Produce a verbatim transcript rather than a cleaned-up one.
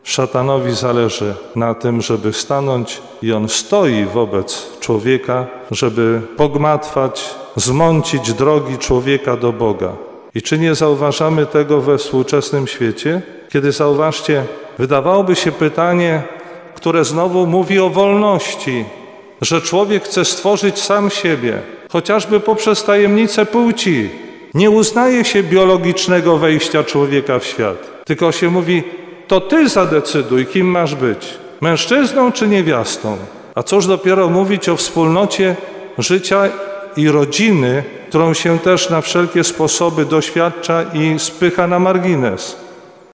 Szatanowi zależy na tym, żeby stanąć i on stoi wobec człowieka, żeby pogmatwać, zmącić drogi człowieka do Boga. I czy nie zauważamy tego we współczesnym świecie? Kiedy, zauważcie, wydawałoby się pytanie, które znowu mówi o wolności, że człowiek chce stworzyć sam siebie, chociażby poprzez tajemnicę płci. Nie uznaje się biologicznego wejścia człowieka w świat, tylko się mówi, to ty zadecyduj, kim masz być, mężczyzną czy niewiastą. A cóż dopiero mówić o wspólnocie życia i rodziny, którą się też na wszelkie sposoby doświadcza i spycha na margines.